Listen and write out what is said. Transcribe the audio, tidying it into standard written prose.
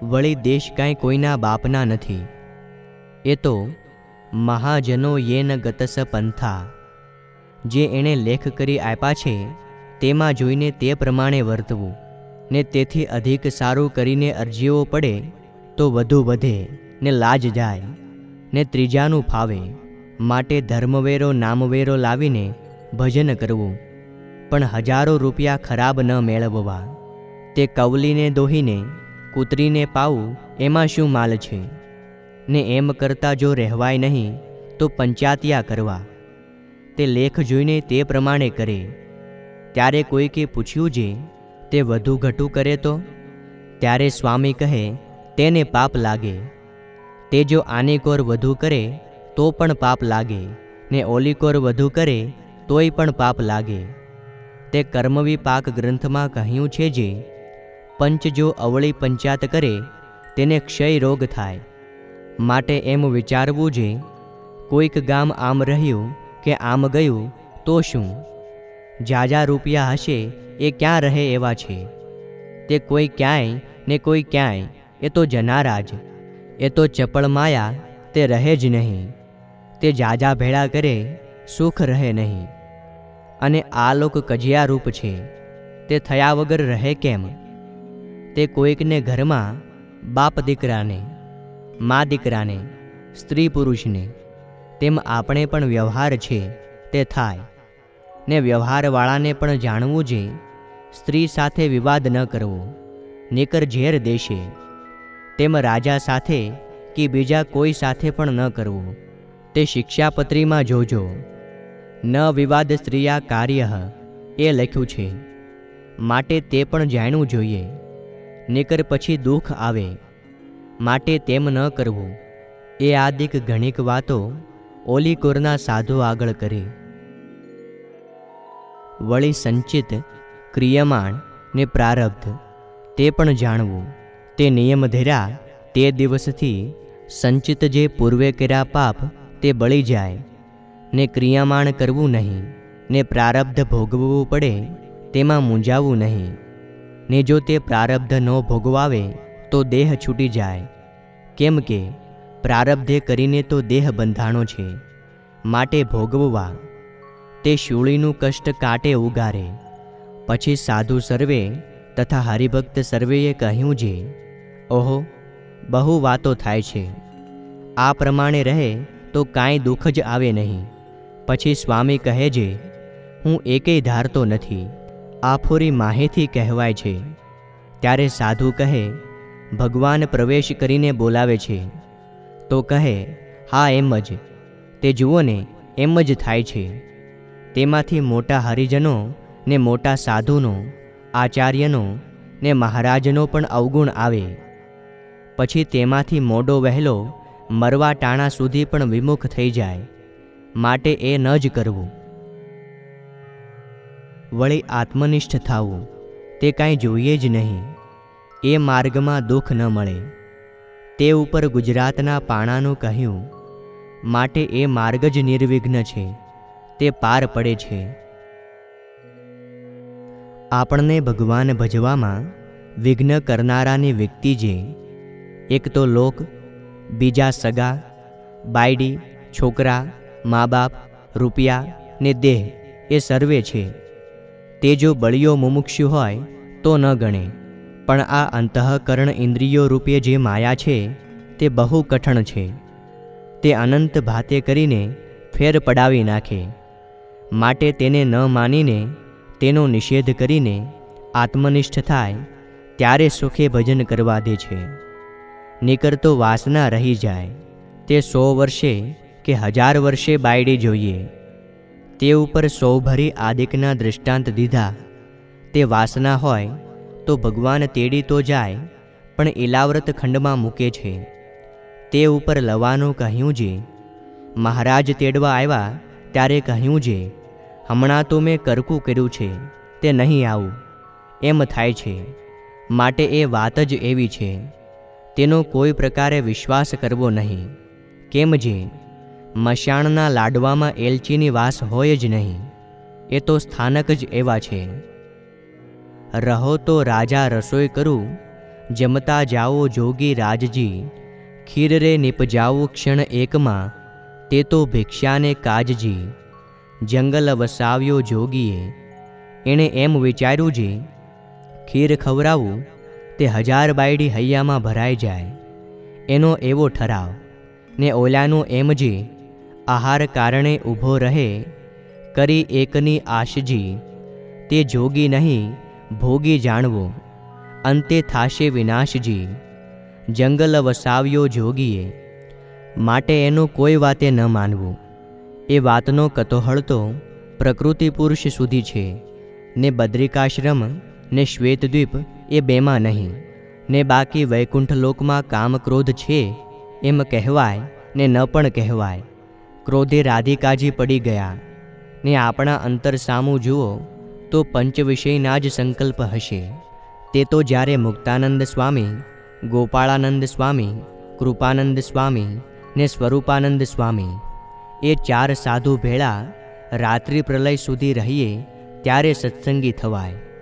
વળી દેશ કાંઈ કોઈના બાપના નથી. એ તો મહાજનો યેન ગતસ પંથા, જે એણે લેખ કરી આપ્યા છે તેમાં જોઈને તે પ્રમાણે વર્તવું, ને તેથી અધિક સારું કરીને અરજીઓ પડે તો વધુ વધે ને લાજ જાય ને ત્રીજાનું ફાવે. માટે ધર્મવેરો નામવેરો લાવીને ભજન કરવું, પણ હજારો રૂપિયા ખરાબ ન મેળવવા. તે કવલીને દોહીને કૂતરીને પાવું એમાં શું માલ છે? ને એમ કરતાં જો રહેવાય નહીં તો પંચાતિયા કરવા. તે લેખ જોઈને તે પ્રમાણે કરે. ત્યારે કોઈકે પૂછ્યું જે તે વધુ ઘટું કરે તો? ત્યારે સ્વામી કહે તેને પાપ લાગે. તે જો આની કોર વધુ કરે તો પણ પાપ લાગે, ને ઓલી કોર વધુ કરે તોય પણ પાપ લાગે. તે કર્મવિપાક ગ્રંથમાં કહ્યું છે જે પંચ જો અવળી પંચાત કરે તેને ક્ષય રોગ થાય. માટે એમ વિચારવું જે કોઈક ગામ આમ રહ્યું કે આમ ગયું તો શું? જાજા રૂપિયા હશે એ ક્યાં રહે એવા છે. તે કોઈ ક્યાંય ને કોઈ ક્યાંય, એ તો જનારા જ. એ તો ચપળ માયા, તે રહે જ નહીં. તે જાજા ભેળા કરે સુખ રહે નહીં. અને આ લોક કજિયા રૂપ છે, તે થયા વગર રહે કેમ? તે કોઈકને ઘરમાં બાપ દીકરાને, મા દીકરાને, સ્ત્રી પુરુષને, તેમ આપણે પણ વ્યવહાર છે તે થાય. ને વ્યવહારવાળાને પણ જાણવું જે સ્ત્રી સાથે વિવાદ ન કરવો, નીકર ઝેર દેશે. તેમ રાજા સાથે કે બીજા કોઈ સાથે પણ ન કરવું. તે શિક્ષાપત્રીમાં જોજો. ન વિવાદ સ્ત્રીયા કાર્ય એ લખ્યું છે. માટે તે પણ જાણવું જોઈએ, નીકર પછી દુઃખ આવે. માટે તેમ ન કરવું. એ આદિક ઘણીક વાતો ઓલી કોરના સાધુ આગળ કરે. વળી સંચિત, ક્રિયમાણ ને પ્રારબ્ધ તે પણ જાણવું. તે નિયમ ધર્યા તે દિવસથી સંચિત જે પૂર્વે કર્યા પાપ તે બળી જાય, ને ક્રિયામાણ કરવું નહીં, ને પ્રારબ્ધ ભોગવવું પડે તેમાં મૂંઝાવું નહીં. ને જો તે પ્રારબ્ધ ન ભોગવાવે તો દેહ છૂટી જાય. કેમ કે પ્રારબ્ધે કરીને તો દેહ બંધાણો છે, માટે ભોગવવા. તે શૂળીનું કષ્ટ કાંટે ઉગારે. પછી સાધુ સર્વે તથા હરિભક્ત સર્વેએ કહ્યું જે ઓહો, બહુ વાતો થાય છે. આ પ્રમાણે રહે તો કાંઈ દુઃખ જ આવે નહીં. પછી સ્વામી કહે જે હું એકેય ધારતો નથી, આ ફોરી માહેથી કહેવાય છે. ત્યારે સાધુ કહે ભગવાન પ્રવેશ કરીને બોલાવે છે. તો કહે હા એમ જ. તે જુઓ ને એમ જ થાય છે. તેમાંથી મોટા હરિજનો ને મોટા સાધુનો, આચાર્યનો ને મહારાજનો પણ અવગુણ આવે. પછી તેમાંથી મોડો વહેલો મરવા ટાણા સુધી પણ વિમુખ થઈ જાય. માટે એ ન જ કરવું. વળી આત્મનિષ્ઠ થવું તે કાંઈ જોઈએ જ નહીં. એ માર્ગમાં દુઃખ ન મળે. તે ઉપર ગુજરાતના પાણાનું કહ્યું. માટે એ માર્ગ જ નિર્વિઘ્ન છે, તે પાર પડે છે. આપણને ભગવાન ભજવામાં વિઘ્ન કરનારાની વ્યક્તિ જે એક તો લોક, બીજા સગા, બાયડી, છોકરા, મા બાપ, રૂપિયા ને દેહ એ સર્વે છે. તે જો બળિયો મુમુક્ષુ હોય તો ન ગણે. પણ આ અંતઃકરણ ઇન્દ્રિયો રૂપે જે માયા છે તે બહુ કઠણ છે. તે અનંત ભાતે કરીને ફેર પડાવી નાખે. માટે તેને ન માનીને તેનો નિષેધ કરીને આત્મનિષ્ઠ થાય ત્યારે સુખે ભજન કરવા દે છે. નીકર તો વાસના રહી જાય. તે 100 વર્ષે કે 1000 વર્ષે બાયડી જોઈએ. તે ઉપર સૌભરી આદિકના દૃષ્ટાંત દીધા. તે વાસના હોય તો ભગવાન તેડી તો જાય, પણ ઇલાવ્રત ખંડમાં મૂકે છે. તે ઉપર લવાનું કહ્યું જે મહારાજ તેડવા આવ્યા ત્યારે કહ્યું જે હમણાં તો મેં કરકું કર્યું છે, તે નહીં આવું. એમ થાય છે. માટે એ વાત જ એવી છે. તેનો કોઈ પ્રકારે વિશ્વાસ કરવો નહીં. કેમ જે મશાણના લાડવામાં એલચીની વાસ હોય જ નહીં. એ તો સ્થાનક જ એવા છે. રહો તો રાજા રસોઈ કરું, જમતા જાઓ જોગી રાજજી, ખીર રે નિપજાવું ક્ષણ એકમાં, તે તો ભિક્ષાને કાજજી. જંગલ વસાવ્યો જોગીએ, એણે એમ વિચાર્યું જે ખીર ખવડાવું તે 1000 બાયડી હૈયામાં ભરાઈ જાય, એનો એવો ઠરાવ. ને ઓલાનું એમ જે આહાર કારણે ઊભો રહે, કરી એકની આશજી, તે જોગી નહીં ભોગી જાણવો, અંતે થાશે વિનાશજી. જંગલ વસાવ્યો જોગીએ, માટે એનું કોઈ વાતે ન માનવું. એ વાતનો કતોહળ તો પ્રકૃતિ પુરુષ સુધી છે, ને બદ્રિકાશ્રમ ને શ્વેતદ્વીપ એ બેમાં નહીં. ને બાકી વૈકુંઠ લોકમાં કામ ક્રોધ છે એમ કહેવાય ને ન પણ કહેવાય. ક્રોધે રાધિકાજી પડી ગયા. ને આપણા અંતર સામું જુઓ તો પંચ વિષયના જ સંકલ્પ હશે. તે તો જ્યારે મુક્તાનંદ સ્વામી, ગોપાળાનંદ સ્વામી, કૃપાનંદ સ્વામી ને સ્વરૂપાનંદ સ્વામી એ 4 સાધુ ભેળા રાત્રિ પ્રલય સુધી રહીએ ત્યારે સત્સંગી થવાય.